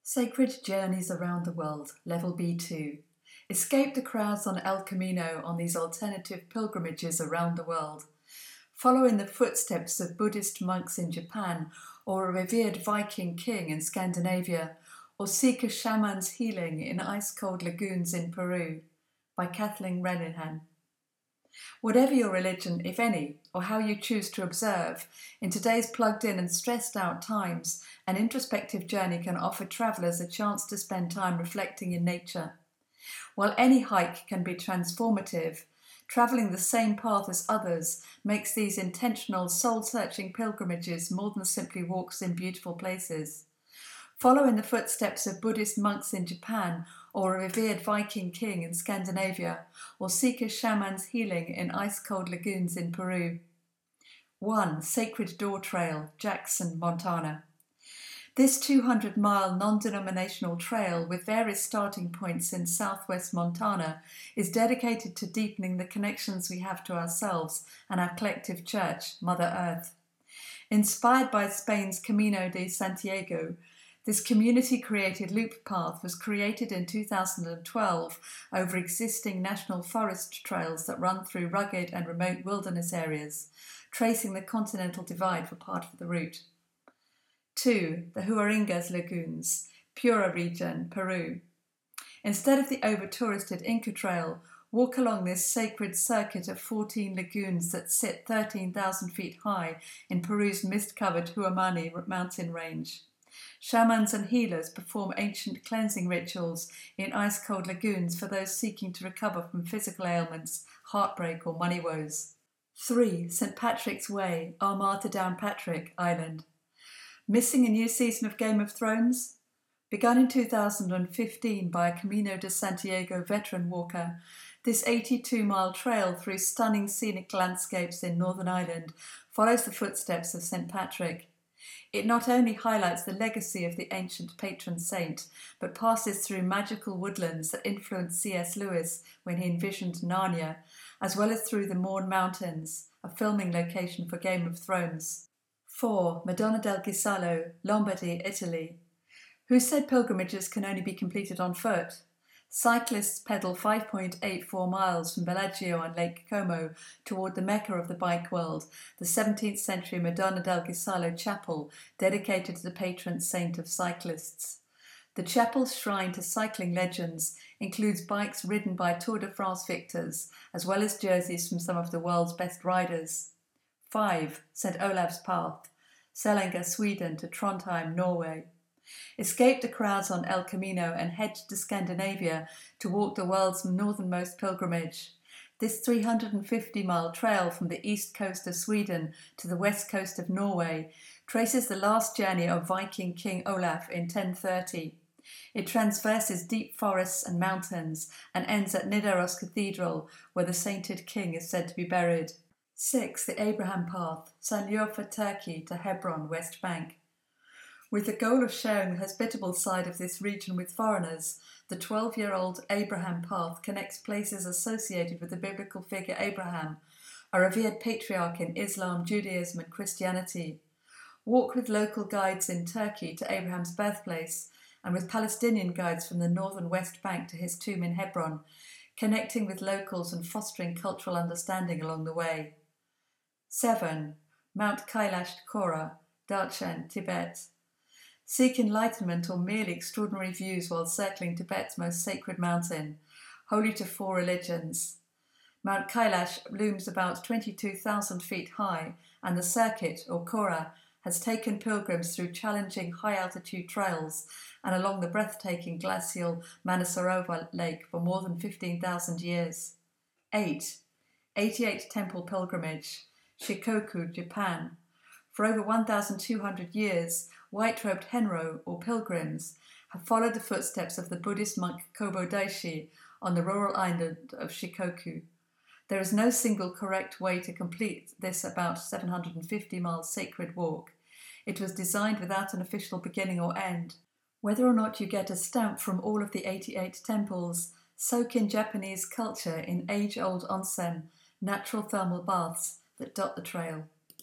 Sacred Journeys Around the World, Level B2. Escape the crowds on El Camino on these alternative pilgrimages around the world. Follow in the footsteps of Buddhist monks in Japan, or a revered Viking king in Scandinavia, or seek a shaman's healing in ice-cold lagoons in Peru. By Kathleen Renihan. Whatever your religion, if any, or how you choose to observe, in today's plugged-in and stressed-out times, an introspective journey can offer travellers a chance to spend time reflecting in nature. While any hike can be transformative, travelling the same path as others makes these intentional, soul-searching pilgrimages more than simply walks in beautiful places. Follow in the footsteps of Buddhist monks in Japan, or a revered Viking king in Scandinavia, or seek a shaman's healing in ice-cold lagoons in Peru. 1. Sacred Door Trail, Jackson, Montana. This 200-mile non-denominational trail with various starting points in southwest Montana is dedicated to deepening the connections we have to ourselves and our collective church, Mother Earth. Inspired by Spain's Camino de Santiago, this community-created loop path was created in 2012 over existing national forest trails that run through rugged and remote wilderness areas, tracing the continental divide for part of the route. 2. The Huaringas Lagoons, Piura region, Peru. Instead of the over-touristed Inca Trail, walk along this sacred circuit of 14 lagoons that sit 13,000 feet high in Peru's mist-covered Huamani mountain range. Shamans and healers perform ancient cleansing rituals in ice-cold lagoons for those seeking to recover from physical ailments, heartbreak or money woes. 3. St. Patrick's Way, Armada Downpatrick Island. Missing a new season of Game of Thrones? Begun in 2015 by a Camino de Santiago veteran walker, this 82-mile trail through stunning scenic landscapes in Northern Ireland follows the footsteps of St. Patrick. It not only highlights the legacy of the ancient patron saint, but passes through magical woodlands that influenced C.S. Lewis when he envisioned Narnia, as well as through the Mourne Mountains, a filming location for Game of Thrones. 4. Madonna del Ghisallo, Lombardy, Italy. Who said pilgrimages can only be completed on foot? Cyclists pedal 5.84 miles from Bellagio and Lake Como toward the Mecca of the bike world, the 17th century Madonna del Ghisallo chapel dedicated to the patron saint of cyclists. The chapel's shrine to cycling legends includes bikes ridden by Tour de France victors, as well as jerseys from some of the world's best riders. 5. St. Olav's Path, Selenga, Sweden to Trondheim, Norway. Escape the crowds on El Camino and head to Scandinavia to walk the world's northernmost pilgrimage. This 350-mile trail from the east coast of Sweden to the west coast of Norway traces the last journey of Viking King Olaf in 1030. It transverses deep forests and mountains and ends at Nidaros Cathedral, where the sainted king is said to be buried. 6. The Abraham Path, Sanliurfa, Turkey to Hebron, West Bank. With the goal of sharing the hospitable side of this region with foreigners, the 12-year-old Abraham Path connects places associated with the biblical figure Abraham, a revered patriarch in Islam, Judaism and Christianity. Walk with local guides in Turkey to Abraham's birthplace and with Palestinian guides from the northern West Bank to his tomb in Hebron, connecting with locals and fostering cultural understanding along the way. 7. Mount Kailash Khora, Darchen, Tibet. Seek enlightenment or merely extraordinary views while circling Tibet's most sacred mountain, holy to 4 religions. Mount Kailash looms about 22,000 feet high, and the circuit, or Khora, has taken pilgrims through challenging high-altitude trails and along the breathtaking glacial Manasarovar Lake for more than 15,000 years. 8. 88 Temple Pilgrimage, Shikoku, Japan. For over 1,200 years, white-robed Henro, or pilgrims, have followed the footsteps of the Buddhist monk Kobo Daishi on the rural island of Shikoku. There is no single correct way to complete this about 750-mile sacred walk. It was designed without an official beginning or end. Whether or not you get a stamp from all of the 88 temples, soak in Japanese culture in age-old onsen, natural thermal baths that dot the trail.